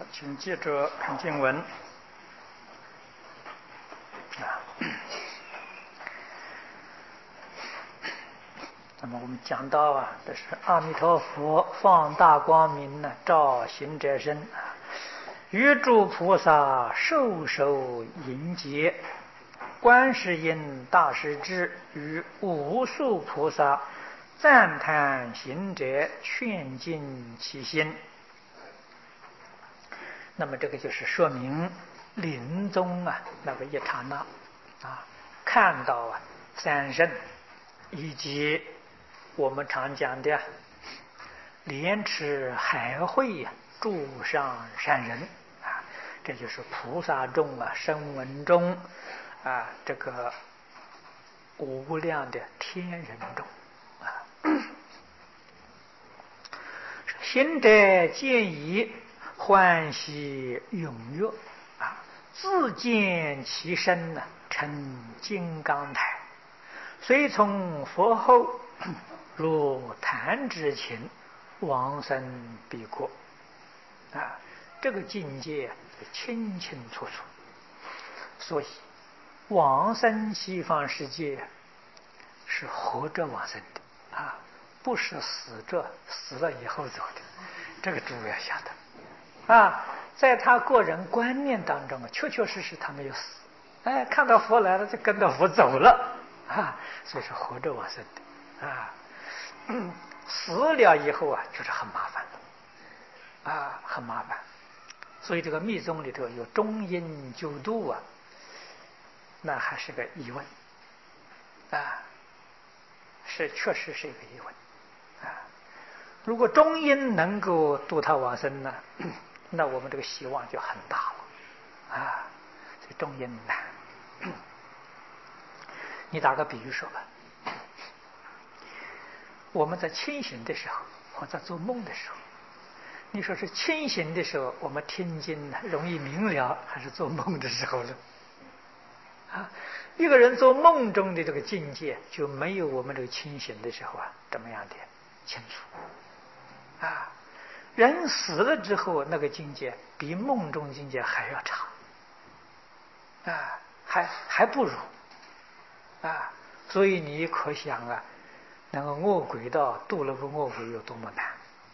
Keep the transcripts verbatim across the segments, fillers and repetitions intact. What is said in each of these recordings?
请记着看经文啊。那么我们讲到啊，这是阿弥陀佛放大光明呢，照行者身啊，与诸菩萨授受迎接，观世音大势至与无数菩萨赞叹行者，劝进其心。那么这个就是说明临终啊那个一刹那啊，看到啊三圣，以及我们常讲的莲池海会啊诸上善人啊，这就是菩萨众啊声闻中啊这个无量的天人众啊。行者见已欢喜踊跃啊，自见其身呢成金刚台，随从佛后，如弹指间，往生彼国啊。这个境界清清楚楚，所以往生西方世界是活着往生的啊，不是死着死了以后走的，这个诸位要晓得啊。在他个人观念当中啊，确确实实他没有死，哎，看到佛来了就跟着佛走了啊，所以是活着往生的啊。嗯，死了以后啊，就是很麻烦了啊，很麻烦。所以这个密宗里头有中阴九度啊，那还是个疑问啊，是确实是一个疑问啊。如果中阴能够度他往生呢，那我们这个希望就很大了啊。所以中阴难。你打个比喻说吧，我们在清醒的时候或者做梦的时候，你说是清醒的时候我们听经容易明了，还是做梦的时候呢？啊，一个人做梦中的这个境界就没有我们这个清醒的时候啊怎么样的清楚啊。人死了之后，那个境界比梦中境界还要差啊，还还不如啊。所以你可想啊，那个恶鬼道度了个恶鬼有多么难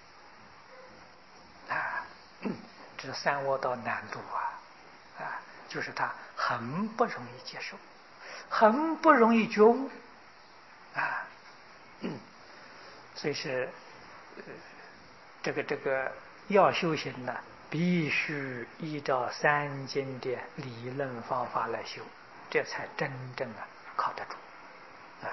啊！这三恶道难度啊啊，就是他很不容易接受，很不容易觉悟啊。嗯，所以是呃这个这个要修行呢，必须依照三经的理论方法来修，这才真正啊靠得住啊。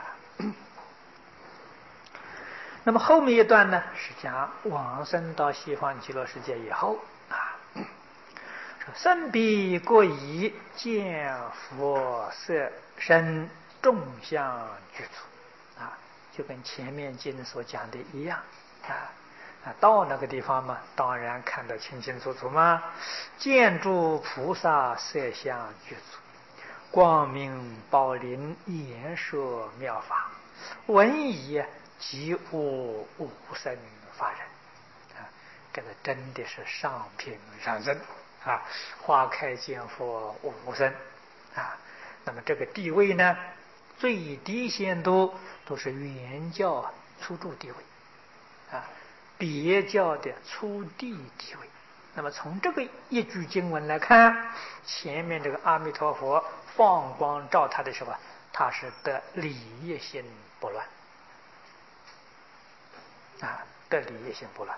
那么后面一段呢，是讲往生到西方极乐世界以后啊，说身彼国已，见佛色身，众相具足啊，就跟前面经所讲的一样啊。啊，到那个地方嘛，当然看得清清楚楚嘛。见诸菩萨色相具足，光明宝林，言说妙法，闻已即悟无生法忍啊！这个真的是上品上生啊！花开见佛无生啊！那么这个地位呢，最低限度都是原教初住地位啊。别教的初地地位。那么从这个一句经文来看，前面这个阿弥陀佛放光照他的时候，他是得理业心不乱啊，得理业心不乱。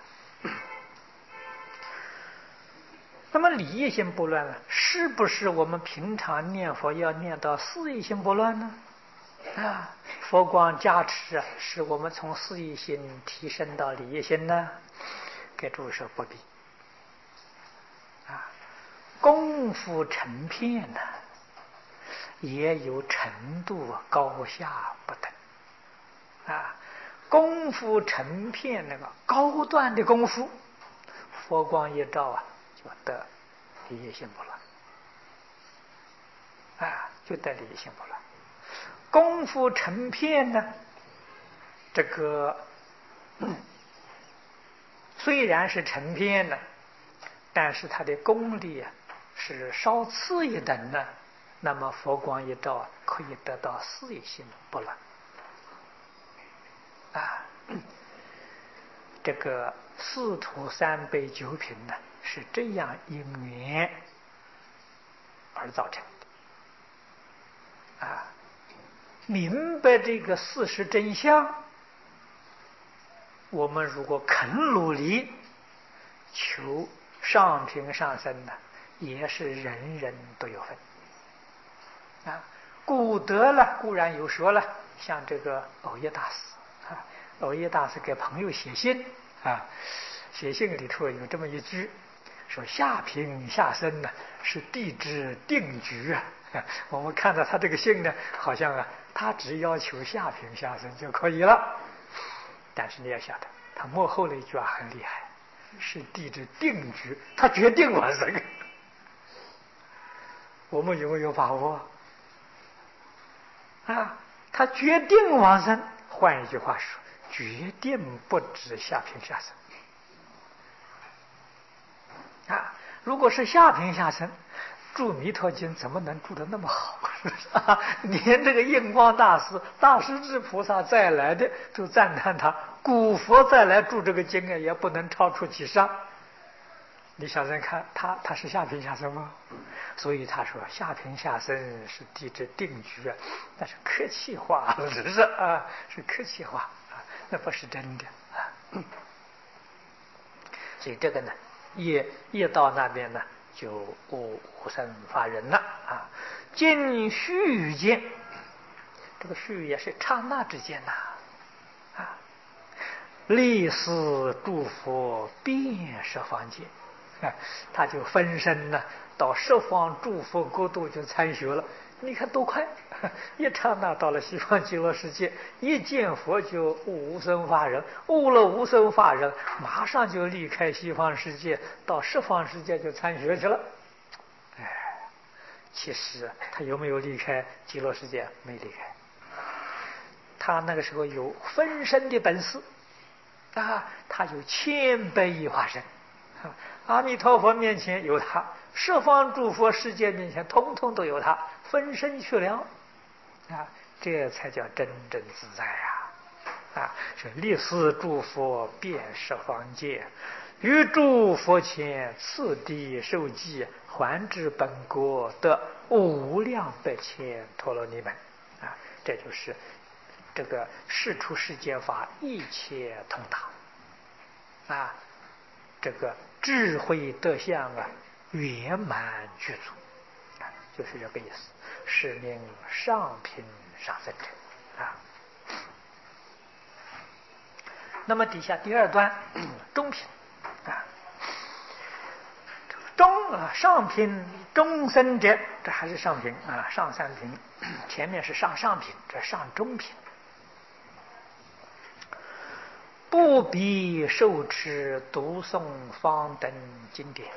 那么理业心不乱呢，是不是我们平常念佛要念到事业心不乱呢？啊，佛光加持啊，使我们从事业心提升到理业心呢？给诸位说不必啊，功夫成片呢，也有程度高下不等啊。功夫成片那个高端的功夫，佛光一照啊，就得理业心不乱啊，就得理业心不乱。功夫成片呢，这个、嗯、虽然是成片呢， 但是他的功力啊是稍次一等的，那么佛光一照，可以得到事业心不乱啊。这个四土三杯九品呢，是这样因缘而造成的啊。明白这个事实真相，我们如果肯努力求上品上生呢，也是人人都有份啊。古德了固然有说了，像这个藕益大师啊，藕益大师给朋友写信啊，写信里头有这么一句，说下品下生呢是地之定局啊。我们看到他这个信呢，好像啊，他只要求下品下生就可以了。但是你要晓得，他幕后那一句话很厉害，是地之定局，他决定往生。我们有没有把握啊？他决定往生，换一句话说，决定不止下品下生啊。如果是下品下生，住弥陀经怎么能住得那么好啊？连这个印光大师、大势至菩萨再来的都赞叹他，古佛再来住这个经啊，也不能超出其上。你想想看，他他是下品下生吗？所以他说下品下生是地之定局啊，那是客气话，只是啊，是客气话啊，那不是真的啊。所以这个呢，业业道那边呢，就无无生法忍了啊。今须见，这个须也是刹那之间呐啊，历史诸佛遍十方界。啊，他就分身呢，到十方诸佛国度就参学了。你看多快！一刹那到了西方极乐世界，一见佛就悟无生法忍，悟了无生法忍，马上就离开西方世界，到十方世界就参学去了。哎，其实他有没有离开极乐世界？没离开。他那个时候有分身的本事啊，他有千百亿化身。阿弥陀佛面前有他，十方诸佛世界面前通通都有他，分身去了啊，这才叫真正自在呀！啊，是历史诸佛遍十方界，于诸佛前次第受记，还至本国得无量百千陀罗尼门啊！这就是这个世出世间法一切通达啊！这个智慧德相啊，圆满具足，啊，就是这个意思。是名上品上生者啊。那么底下第二段中品啊，中啊上品中生者，这还是上品啊，上三品，前面是上上品，这上中品。不必受持读诵方等经典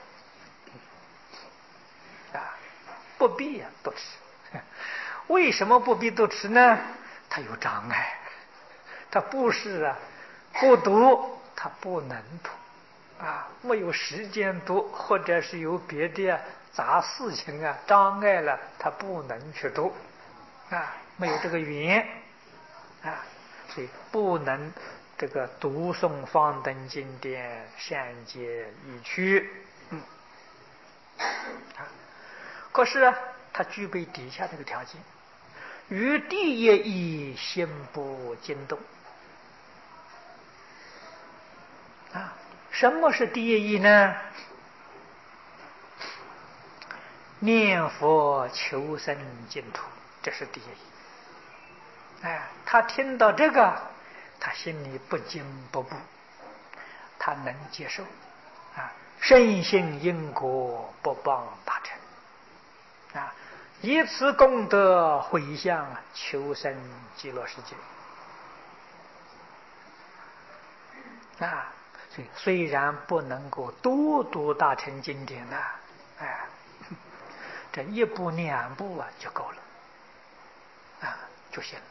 啊，不必啊读持。为什么不必读持呢？他有障碍，他不是啊，不读他不能读啊，没有时间读，或者是有别的杂事情啊障碍了，他不能去读啊，没有这个缘啊，所以不能。这个读诵方等经典，善解意趣，嗯，啊，可是啊，他具备底下这个条件：于第一义心不惊动。啊，什么是第一义呢？念佛求生净土，这是第一义。哎，他听到这个。他心里不惊不怖，他能接受啊，深信因果不谤大乘啊，以此功德回向求生极乐世界啊。所以虽然不能够多读大乘经典呐，哎，这一部两部啊就够了啊，就行了。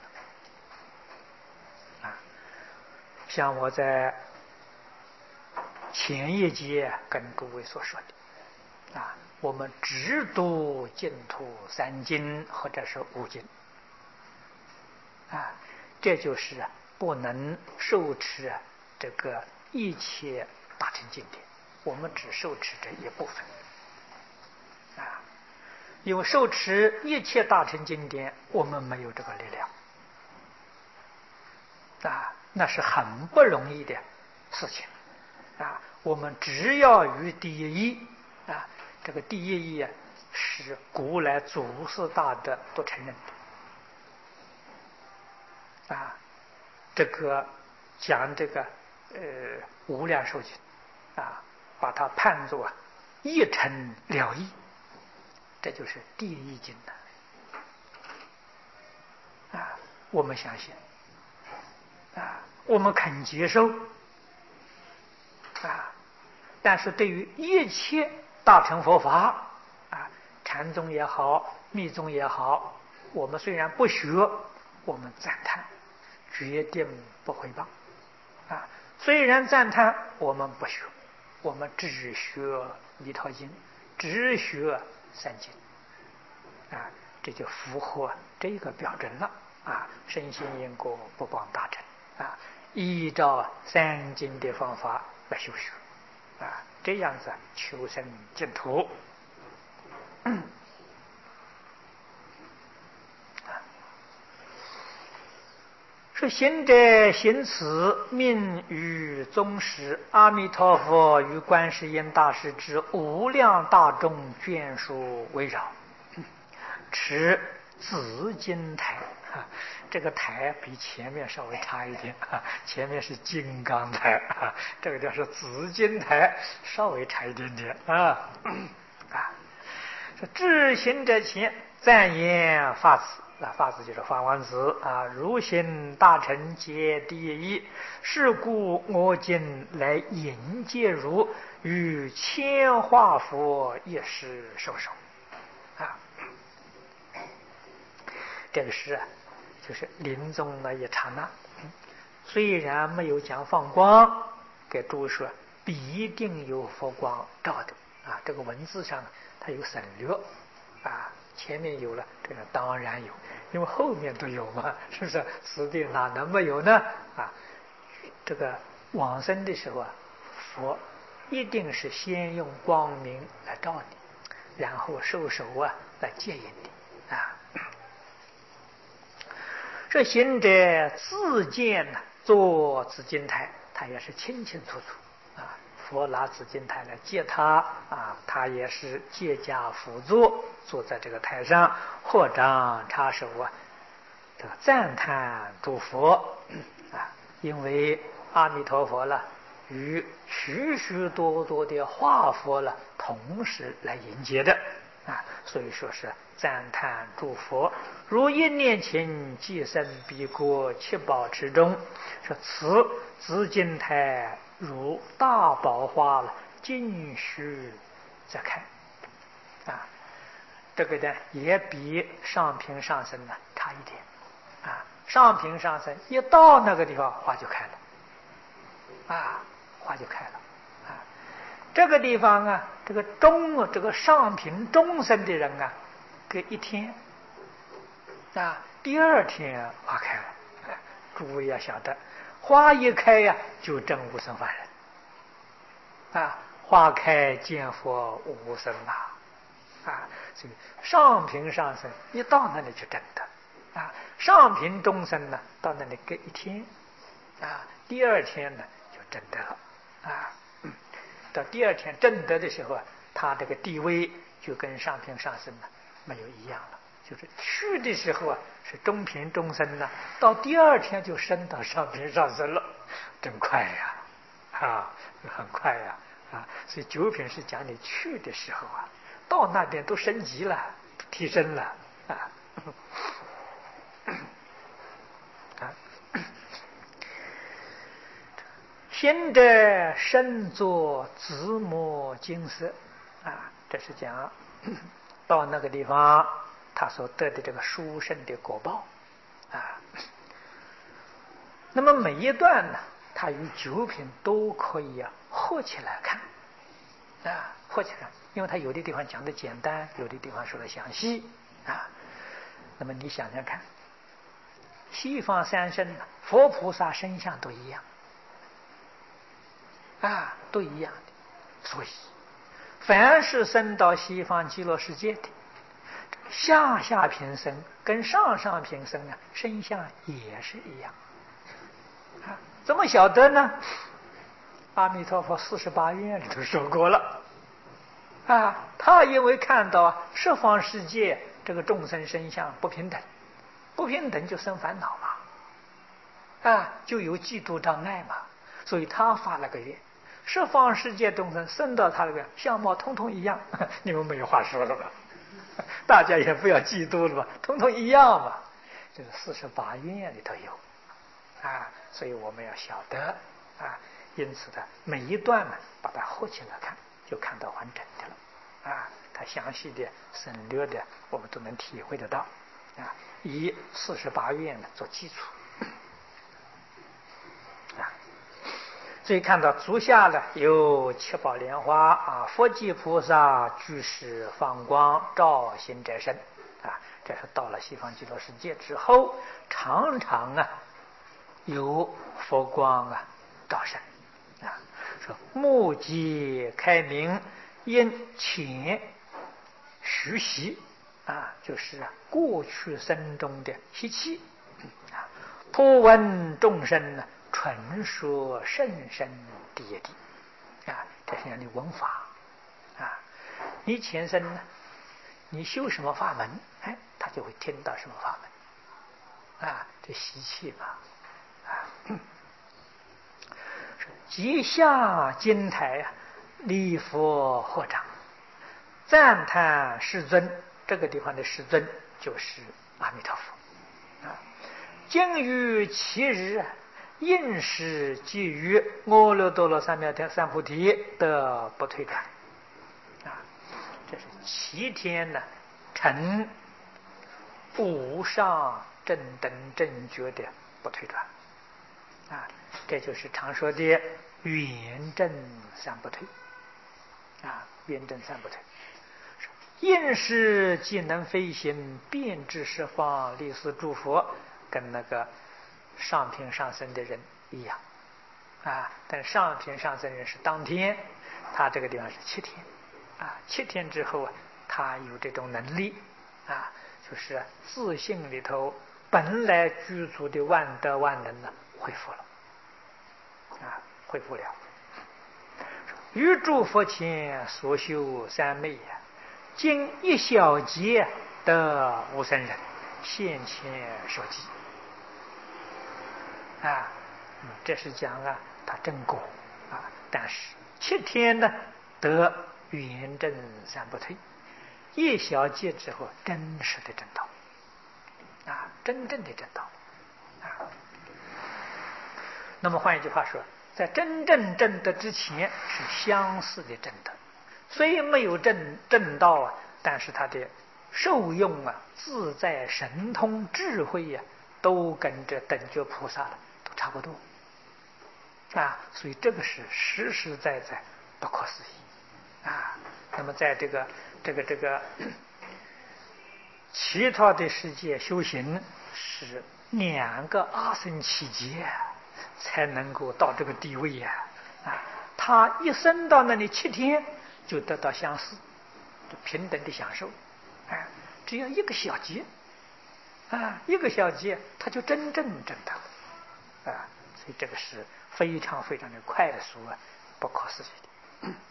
像我在前一节跟诸位所说的， 啊，我们只读净土三经或者是五经啊，这就是不能受持这个一切大乘经典，我们只受持这一部分啊。因为受持一切大乘经典，我们没有这个力量啊，那是很不容易的事情啊。我们只要于第一义啊，这个第一义啊是古来祖师大德都承认的啊。这个讲这个呃无量寿经啊，把它判作一成了义，这就是第一经的啊。我们相信啊，我们肯接受啊。但是对于一切大乘佛法啊，禅宗也好，密宗也好，我们虽然不学，我们赞叹，决定不诽谤啊。虽然赞叹，我们不学，我们只学弥陀经，只学三经啊，这就符合这个标准了啊。身心因果不帮大乘啊，依照三经的方法来修学啊，这样子求生净土。说行者行此，命与宗师阿弥陀佛与观世音大士之无量大众眷属围绕，持紫金台啊，这个台比前面稍微差一点啊，前面是金刚台啊，这个就是紫金台，稍微差一点点啊啊。说至行者前赞言法子。那法子就是法王子啊，如行大乘皆第一，是故我今来引介如与千化佛一时受受啊。这个是啊，就是临终那一刹那，虽然没有讲放光，给诸位说必定有佛光照的啊。这个文字上它有省略啊，前面有了，这个当然有，因为后面都有嘛，是不是？此地哪能没有呢？啊，这个往生的时候啊，佛一定是先用光明来照你，然后受手啊来接引你啊。这行者自见呢，坐紫金台，他也是清清楚楚啊。佛拿紫金台来接他啊，他也是借驾辅坐，坐在这个台上，合掌插手啊，这个赞叹诸佛啊。因为阿弥陀佛了与许许多多的化佛了同时来迎接的啊，所以说是赞叹诸佛。如一念前即生彼国七宝池中，说此紫金台如大宝花了，尽须则开啊。这个呢也比上品上生呢差一点啊。上品上生一到那个地方花就开了啊，花就开了啊。这个地方啊，这个中这个上品中生的人啊，隔一天啊，第二天花开了。诸位要晓得，花一开呀、啊，就证无生法忍啊，花开见佛无生啊啊，所以上品上生一到那里就证得啊，上品中生呢到那里隔一天啊，第二天呢就证得了啊。到第二天证得的时候啊，他这个地位就跟上品上生呢没有一样了，就是去的时候啊是中品中生呢，到第二天就升到上品上生了，真快呀啊，很快呀啊。所以九品是讲你去的时候啊，到那边都升级了，提升了啊啊。行者身作紫磨金色啊，这是讲到那个地方他所得的这个殊胜的果报啊。那么每一段呢，它与九品都可以啊合起来看啊。 或者因为他有的地方讲的简单，有的地方说的详细啊。那么你想想看，西方三圣佛菩萨身相都一样啊，都一样的。所以凡是生到西方极乐世界的下下品生跟上上品生啊，身相也是一样啊。怎么晓得呢？阿弥陀佛四十八愿里头说过了啊，他因为看到十方世界这个众生身相不平等，不平等就生烦恼嘛，啊，就有嫉妒障碍嘛，所以他发了个愿，十方世界众生生到他那个相貌通通一样，你们没有话说了吧？大家也不要嫉妒了吧，通通一样嘛。这个四十八愿里头有啊，所以我们要晓得啊。因此呢，每一段呢，把它合起来看，就看到完整的了啊。它详细的、省略的，我们都能体会得到啊。以四十八愿呢做基础啊。所以看到足下呢有七宝莲花啊，佛迹菩萨居士放光照行者身啊。这是到了西方极乐世界之后，常常啊有佛光啊照身。啊，说目犄开明，因前实习啊，就是过去生中的习气啊，普闻众生呢，传说甚深地也地啊，这是你闻法啊。你前生呢，你修什么法门，哎，他就会听到什么法门啊，这习气嘛啊。即下金台啊，礼佛合掌，赞叹世尊。这个地方的世尊就是阿弥陀佛啊。今于其日，应时即于阿耨多罗三藐三菩提得不退转啊。这是七天呢，成无上正等正觉的不退转啊。这就是常说的圆正三不退啊，圆正三不退。应时即能飞行，遍知十方，历世诸佛，跟那个上品上生的人一样啊。但上品上生人是当天，他这个地方是七天啊。七天之后啊，他有这种能力啊，就是自信里头本来具足的万德万能呢，恢复了。啊，恢复了。于诸佛前所修三昧呀，经一小劫得无生人，现前受记啊。嗯，这是讲啊，他正果啊。但是七天呢，得圆正三不退，一小劫之后，真实的正道啊，真正的正道啊。那么换一句话说，在真正正德之前是相似的正德，虽没有正正道啊，但是它的受用啊、自在神通智慧呀、啊，都跟着等觉菩萨的都差不多啊。所以这个是实实在在不可思议啊。那么在这个这个这个其他的世界修行是两个阿僧祇劫才能够到这个地位呀！啊，他一生到那里七天就得到相似，就平等的享受。哎，只要一个小节，啊，一个小节，他就真正正得啊！所以这个是非常非常的快速啊，不可思议的。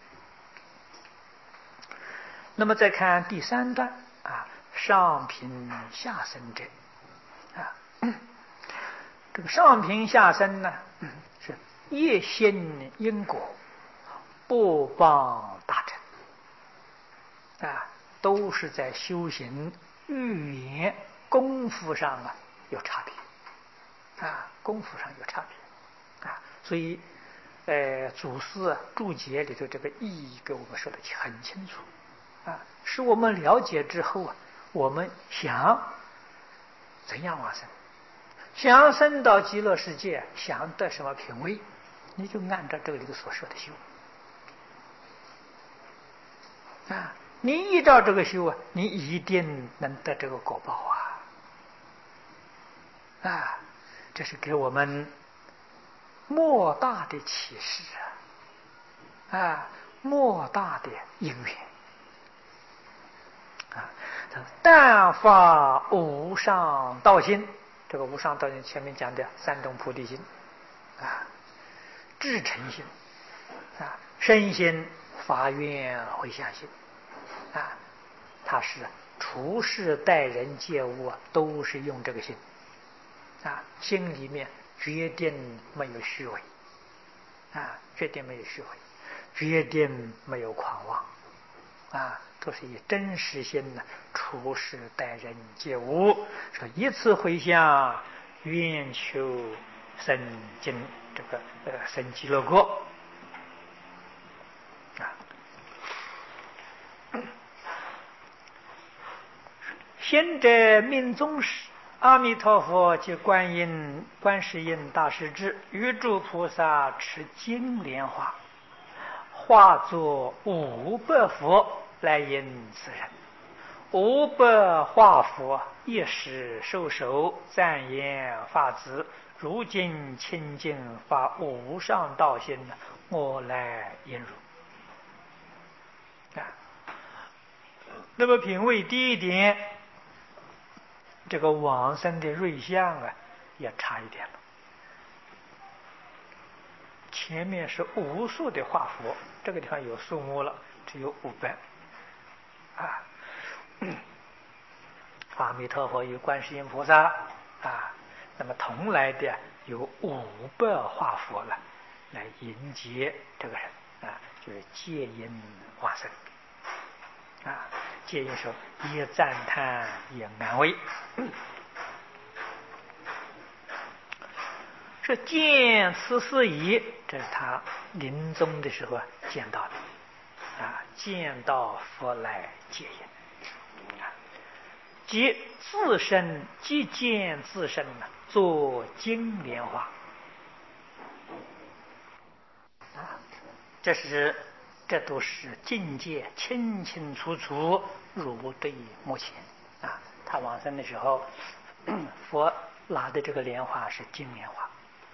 那么再看第三段啊，上品下生者啊。这个上品下生呢，是业心因果，不帮大成啊，都是在修行语言功夫上啊有差别啊，功夫上有差别啊。所以，呃，祖师注解里头这个意义给我们说的很清楚啊，使我们了解之后啊，我们想怎样往生。想升到极乐世界，想得什么品位，你就按照这里头所说的修啊，你依照这个修啊，你一定能得这个果报啊！啊，这是给我们莫大的启示啊！啊，莫大的因缘啊！但发无上道心，这个无上道心前面讲的三种菩提心啊，至诚心啊，身心发愿回向心啊，他是处事待人接物啊，都是用这个心啊，心里面决定没有虚伪啊，决定没有虚伪，决定没有狂妄啊，都是以真实心呢处事待人接物，说一次回向愿求生尽这个呃生极乐国啊。先者命宗时，阿弥陀佛及观音、观世音大势至与诸菩萨持金莲花，化作五百佛来迎此人。五百化佛一时受手，赞言法子：如今清净发无上道心，我来引入。啊，那么品位第一点，这个往生的瑞相啊，也差一点了。前面是无数的化佛，这个地方有数目了，只有五百啊。阿弥陀佛与观世音菩萨啊，那么同来的有五百化佛了，来迎接这个人啊，就是戒因往生啊。戒因说也赞叹也安慰。这见此事已，这是他临终的时候见到的啊，见到佛来戒因啊，即自身即见自身呢，作金莲花啊，这是这都是境界清清楚楚，如对目前啊。他往生的时候，佛拿的这个莲花是金莲花。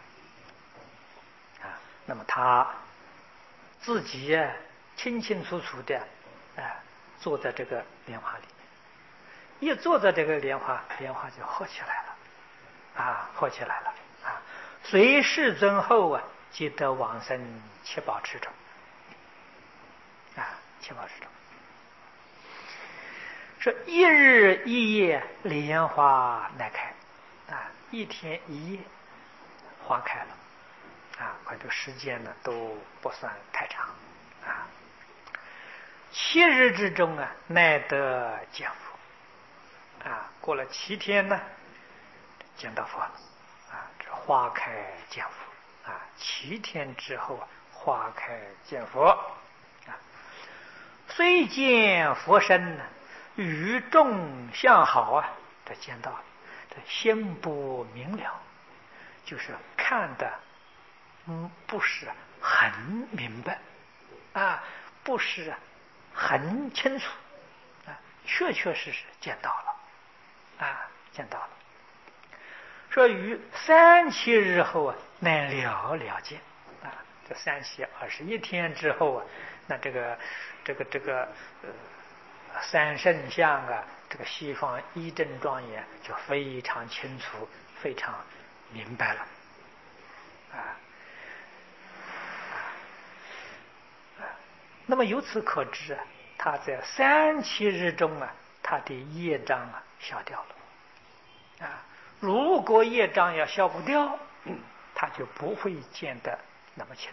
啊，那么他自己啊清清楚楚的啊坐在这个莲花里面，一坐在这个莲花，莲花就合起来了，啊，合起来了啊。随世尊后啊，即得往生七宝池中，啊，七宝池中。说一日一夜莲花乃开，啊，一天一夜花开了。啊，这个时间呢都不算太长啊。七日之中啊，乃得见佛啊。过了七天呢，见到佛了啊。这花开见佛啊，七天之后啊，花开见佛啊。虽见佛身呢，与众相好啊，这见到这心不明了，就是看的。嗯，不是很明白啊，不是很清楚啊，确确实实见到了啊，见到了。说于三七日后啊，乃了了见啊，这三七二十一天之后啊，那这个这个这个呃三圣相啊，这个西方一真庄严就非常清楚，非常明白了啊。那么由此可知啊，他在三七日中啊，他的业障啊消掉了啊。如果业障要消不掉，嗯、他就不会见得那么清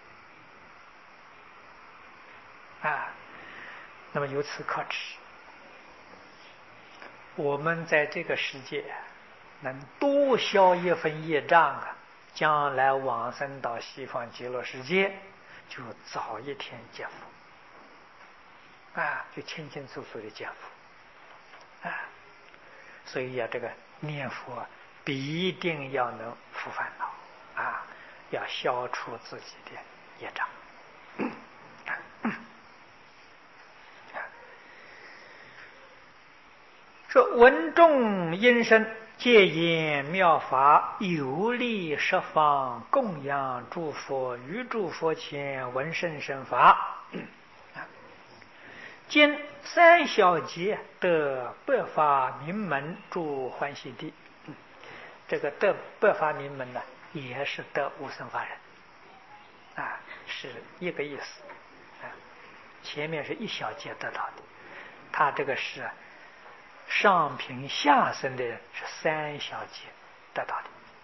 楚啊。那么由此可知，我们在这个世界能多消一分业障啊，将来往生到西方极乐世界，就早一天见佛啊，就清清楚楚的见佛啊。所以呀、啊，这个念佛必定要能除烦恼啊，要消除自己的业障。 说闻众音声，戒言妙法，有力十方供养诸佛，于诸佛前闻甚深法。今三小节得百法明门住欢喜地。这个得百法明门呢，也是得无生法忍啊，是一个意思啊。前面是一小节得到的，他这个是上品下生的人是三小节得到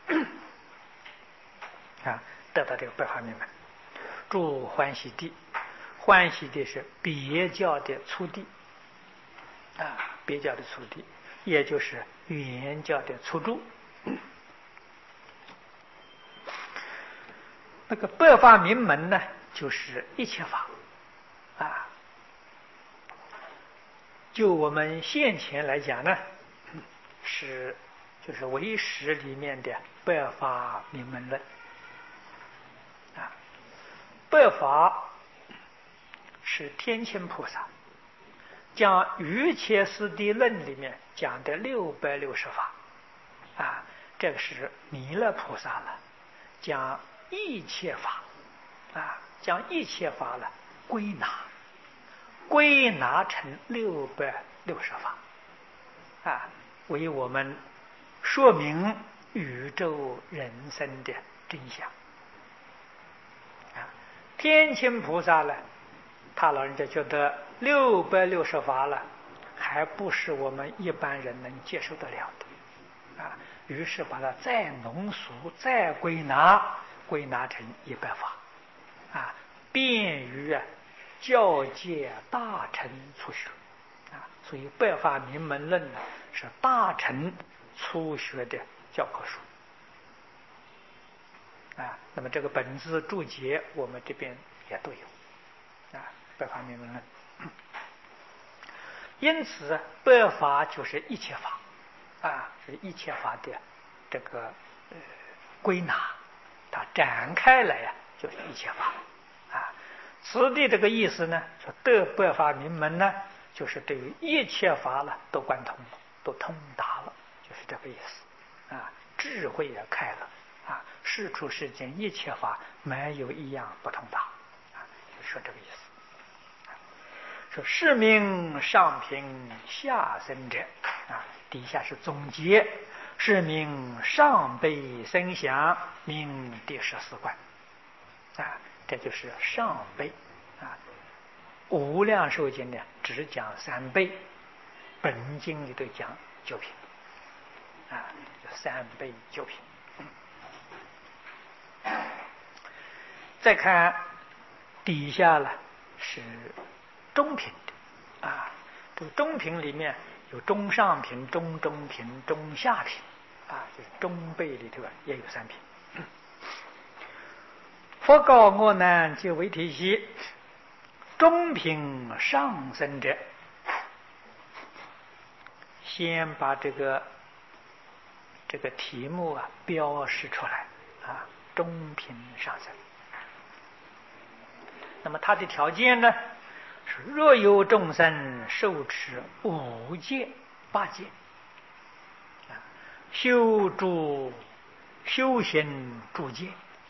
的啊，得到这个百法明门住欢喜地。欢喜地是别教的初地啊，别教的初地，也就是原教的初住。那个百法明门呢，就是一切法啊。就我们现前来讲呢，是就是唯识里面的百法明门论啊。百法是天亲菩萨讲《瑜伽师地论》里面讲的六百六十法啊，这个是弥勒菩萨了，讲一切法啊，将一切法了归纳，归纳成六百六十法啊，为我们说明宇宙人生的真相啊。天亲菩萨呢，他老人家觉得六百六十法了，还不是我们一般人能接受得了的啊，于是把它再浓缩、再归纳，归纳成一百法啊，便于啊教界大乘初学啊，所以《百法明门论》呢是大乘初学的教科书啊。那么这个本字注解我们这边也都有啊，《百法明门论》。因此，百法就是一切法啊，是一切法的这个呃归纳，它展开来呀、啊，就是一切法啊。此地这个意思呢，说得百法明门呢，就是对于一切法了都贯通，都通达了，就是这个意思啊。智慧也开了啊，事出世间一切法没有一样不通达啊，就说这个意思。说是名上品下生者啊，底下是总结，是名上辈生祥，名第十四观啊，这就是上辈啊。无量寿经呢只讲三辈，本经里头讲九品啊，就三辈九品。再看底下了是中品的啊，这个中品里面有中上品、中中品、中下品啊，就是中辈里头啊也有三品。佛告我难皆为体系，中品上生者，先把这个这个题目啊标示出来啊，中品上生。那么它的条件呢？是若有众生受持五戒八戒啊，修诸修行诸戒，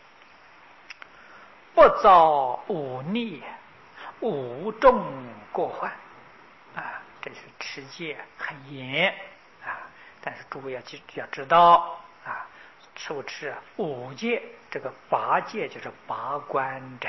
不造五逆无众过患啊，这是持戒很严啊。但是诸位要记要知道啊，受持五戒，这个八戒就是八关斋。